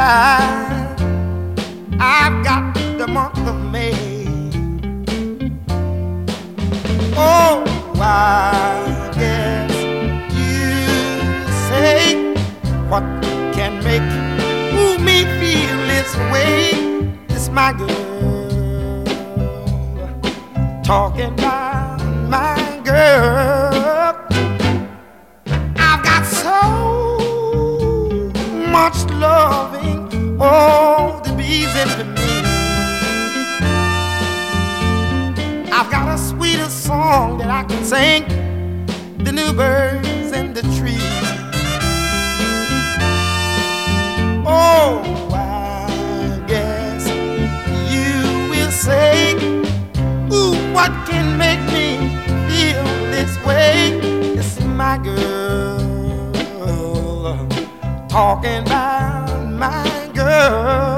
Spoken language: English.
I've got the month of May. Oh, I guess you say, what can make me feel this way? It's my girl, talking about my girl. I've got so much loving, oh, the bees into me. I've got a sweeter song that I can sing than the birds in the trees. Oh, I guess you will say, ooh, what can make me feel this way? It's my girl, talking about my girl.